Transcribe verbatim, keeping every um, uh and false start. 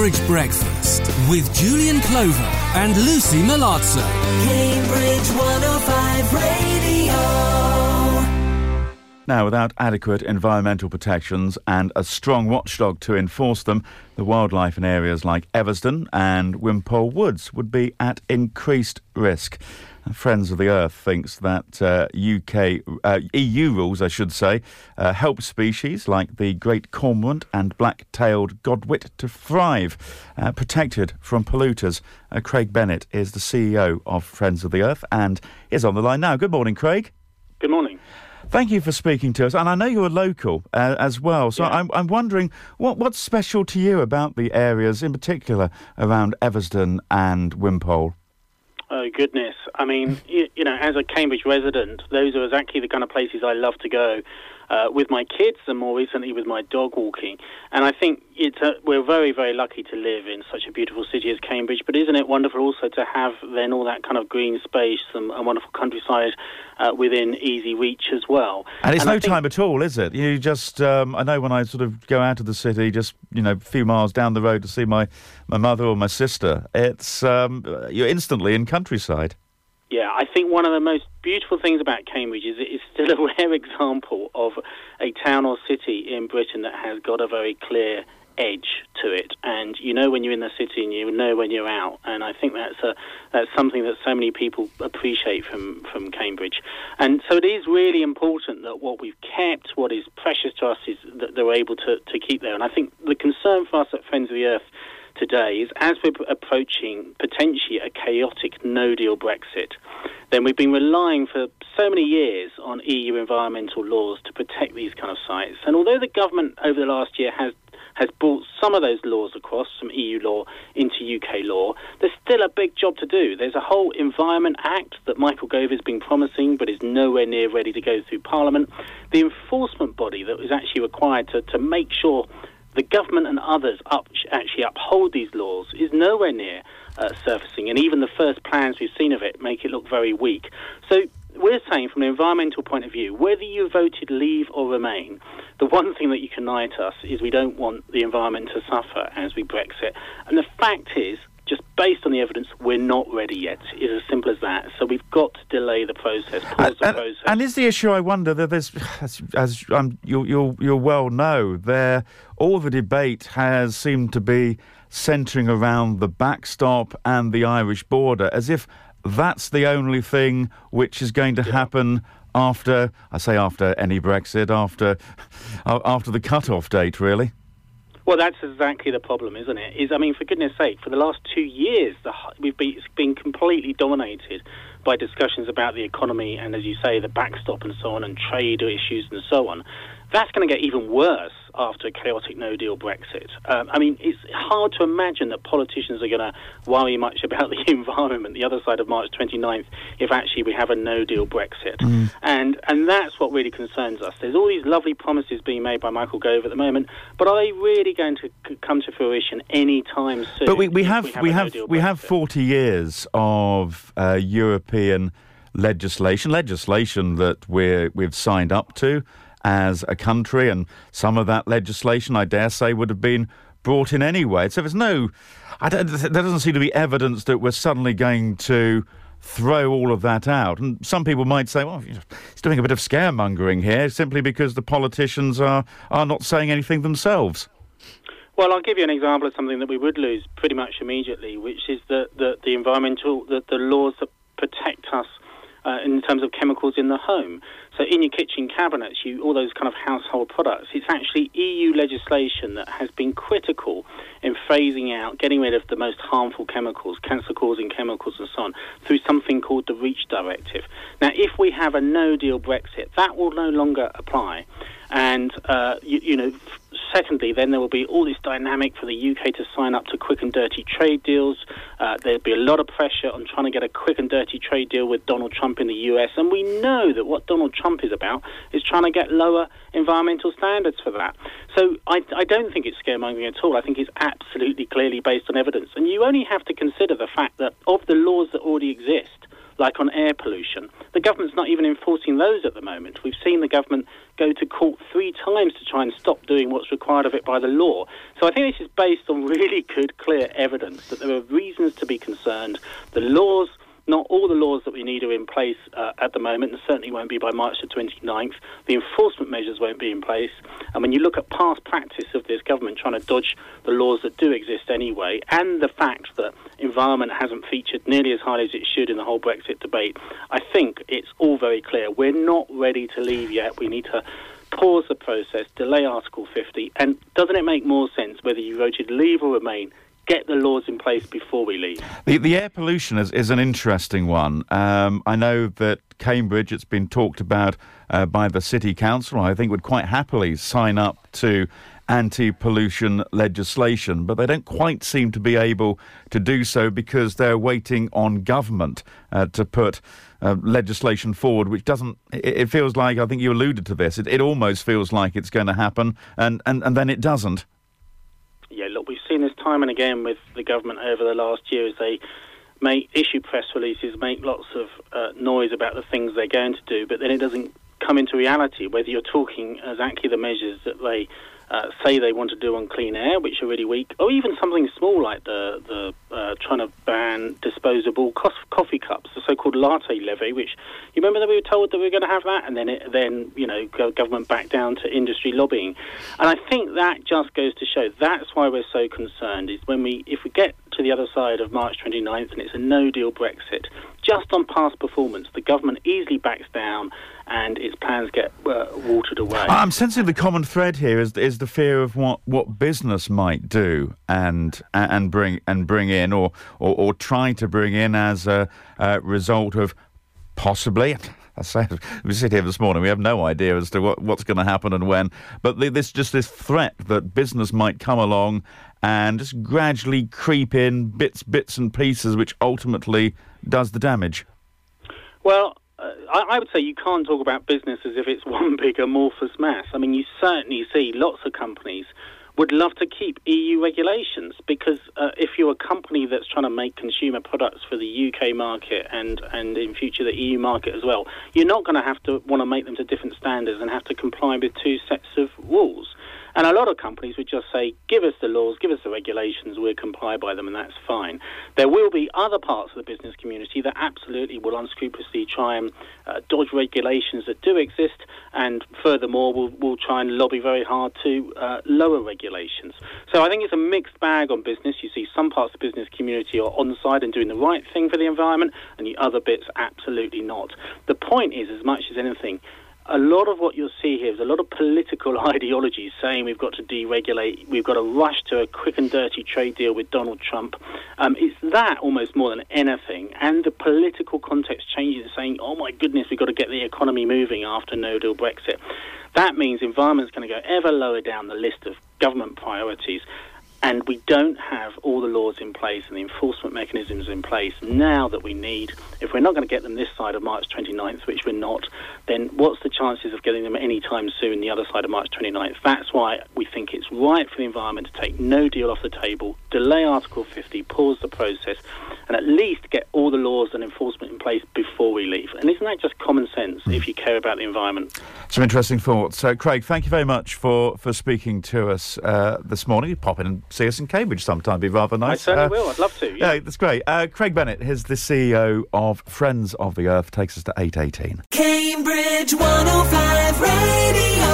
Cambridge Breakfast with Julian Clover and Lucy Malazzo. Cambridge one oh five Radio. Now, without adequate environmental protections and a strong watchdog to enforce them, the wildlife in areas like Eversden and Wimpole Woods would be at increased risk. Friends of the Earth thinks that uh, U K, uh, E U rules, I should say, uh, help species like the great cormorant and black-tailed godwit to thrive, uh, protected from polluters. Uh, Craig Bennett is the C E O of Friends of the Earth and is on the line now. Good morning, Craig. Good morning. Thank you for speaking to us, and I know you're local uh, as well, so yeah. I'm, I'm wondering, what, what's special to you about the areas, in particular around Eversden and Wimpole? Oh, goodness. I mean, you, you know, as a Cambridge resident, those are exactly the kind of places I love to go uh, with my kids and more recently with my dog walking. And I think it's a, we're very, very lucky to live in such a beautiful city as Cambridge, but isn't it wonderful also to have then all that kind of green space and, and wonderful countryside uh, within easy reach as well. And it's and no think, time at all, is it? You just, um, I know when I sort of go out of the city, just, you know, a few miles down the road to see my, my mother or my sister, it's, um, you're instantly in countryside. Yeah, I think one of the most beautiful things about Cambridge is it is still a rare example of a town or city in Britain that has got a very clear edge to it, and you know when you're in the city and you know when you're out, and I think that's a that's something that so many people appreciate from from Cambridge. And so it is really important that what we've kept, what is precious to us, is that they're able to, to keep there. And I think the concern for us at Friends of the Earth today is, as we're approaching potentially a chaotic no-deal Brexit, then we've been relying for so many years on E U environmental laws to protect these kind of sites. And although the government over the last year has has brought some of those laws across, some E U law into U K law, there's still a big job to do. There's a whole Environment Act that Michael Gove has been promising but is nowhere near ready to go through Parliament. The enforcement body that is actually required to, to make sure the government and others up, actually uphold these laws is nowhere near uh, surfacing, and even the first plans we've seen of it make it look very weak. So we're saying, from an environmental point of view, whether you voted Leave or Remain, the one thing that you can unite us is we don't want the environment to suffer as we Brexit. And the fact is, just based on the evidence, we're not ready yet. It's as simple as that. So we've got to delay the process, pause and, the process. And is the issue, I wonder, that there's, as, as um, you, you'll, you'll well know, there, all the debate has seemed to be centring around the backstop and the Irish border, as if that's the only thing which is going to yeah. happen after, I say after any Brexit, after, after the cut-off date, really. Well, that's exactly the problem, isn't it? Is I mean, for goodness sake, for the last two years, the, we've been, it's been completely dominated by discussions about the economy and, as you say, the backstop and so on, and trade issues and so on. That's going to get even worse after a chaotic no-deal Brexit. Um, I mean, it's hard to imagine that politicians are going to worry much about the environment the other side of March twenty-ninth if actually we have a no-deal Brexit. Mm. And and that's what really concerns us. There's all these lovely promises being made by Michael Gove at the moment, but are they really going to c- come to fruition any time soon? But we, we have we have we have, no we have forty years of uh, European legislation, legislation that we're we've signed up to as a country, and some of that legislation, I dare say, would have been brought in anyway. So there's no, I don't, there doesn't seem to be evidence that we're suddenly going to throw all of that out. And some people might say, well, he's doing a bit of scaremongering here, simply because the politicians are, are not saying anything themselves. Well, I'll give you an example of something that we would lose pretty much immediately, which is the, the, the environmental, the, the laws that protect us Uh, in terms of chemicals in the home. So in your kitchen cabinets, you all those kind of household products, it's actually E U legislation that has been critical in phasing out, getting rid of the most harmful chemicals, cancer-causing chemicals and so on, through something called the REACH directive. Now, if we have a no-deal Brexit, that will no longer apply. And, uh, you, you know, f- secondly, then there will be all this dynamic for the U K to sign up to quick and dirty trade deals. Uh, there'll be a lot of pressure on trying to get a quick and dirty trade deal with Donald Trump in the U S. And we know that what Donald Trump is about is trying to get lower environmental standards for that. So I, I don't think it's scaremongering at all. I think it's absolutely clearly based on evidence. And you only have to consider the fact that of the laws that already exist, like on air pollution. The government's not even enforcing those at the moment. We've seen the government go to court three times to try and stop doing what's required of it by the law. So I think this is based on really good, clear evidence that there are reasons to be concerned. The laws, not all the laws that we need are in place uh, at the moment, and certainly won't be by March the twenty-ninth. The enforcement measures won't be in place. And when you look at past practice of this government trying to dodge the laws that do exist anyway, and the fact that environment hasn't featured nearly as highly as it should in the whole Brexit debate, I think it's all very clear. We're not ready to leave yet. We need to pause the process, delay Article fifty. And doesn't it make more sense whether you voted leave or remain, get the laws in place before we leave? The, the air pollution is, is an interesting one. Um, I know that Cambridge, it's been talked about uh, by the City Council, I think would quite happily sign up to anti-pollution legislation, but they don't quite seem to be able to do so because they're waiting on government uh, to put uh, legislation forward, which doesn't, it, it feels like, I think you alluded to this, it, it almost feels like it's going to happen, and, and, and then it doesn't. Yeah, look, we've seen this time and again with the government over the last year as they make issue press releases, make lots of uh, noise about the things they're going to do, but then it doesn't come into reality, whether you're talking exactly the measures that they uh, say they want to do on clean air, which are really weak, or even something small like the, the uh, trying to ban disposable co- coffee cups, the so-called latte levy, which you remember that we were told that we were going to have that, and then it, then you know government back down to industry lobbying. And I think that just goes to show that's why we're so concerned, is when we if we get to the other side of March twenty-ninth and it's a no-deal Brexit, just on past performance, the government easily backs down and its plans get uh, watered away. I'm sensing the common thread here is is the fear of what, what business might do and and bring and bring in or or, or try to bring in as a, a result of possibly. I say we sit here this morning. We have no idea as to what, what's going to happen and when. But this just this threat that business might come along and just gradually creep in bits, bits and pieces, which ultimately does the damage. Well, uh, I, I would say you can't talk about business as if it's one big amorphous mass. I mean, you certainly see lots of companies would love to keep E U regulations because uh, if you're a company that's trying to make consumer products for the U K market and, and in future the E U market as well, you're not going to have to want to make them to different standards and have to comply with two sets of rules. And a lot of companies would just say, give us the laws, give us the regulations, we'll comply by them, and that's fine. There will be other parts of the business community that absolutely will unscrupulously try and uh, dodge regulations that do exist, and furthermore will will try and lobby very hard to uh, lower regulations. So I think it's a mixed bag on business. You see some parts of the business community are on side and doing the right thing for the environment, and the other bits absolutely not. The point is, as much as anything, a lot of what you'll see here is a lot of political ideologies saying we've got to deregulate, we've got to rush to a quick and dirty trade deal with Donald Trump. Um, it's that almost more than anything. And the political context changes, saying, oh my goodness, we've got to get the economy moving after no-deal Brexit. That means environment's going to go ever lower down the list of government priorities. And we don't have all the laws in place and the enforcement mechanisms in place now that we need. If we're not going to get them this side of March twenty-ninth, which we're not, then what's the chances of getting them any time soon the other side of March twenty-ninth? That's why we think it's right for the environment to take no deal off the table, delay Article fifty, pause the process, and at least get all the laws and enforcement in place before we leave. And isn't that just common sense mm. if you care about the environment? Some interesting thoughts. So, Craig, thank you very much for, for speaking to us uh, this morning. You pop in and see us in Cambridge sometime. Be rather nice. I certainly uh, will. I'd love to. Yeah, yeah that's great. Uh, Craig Bennett is the C E O of Friends of the Earth. Takes us to eight eighteen. Cambridge one oh five Radio.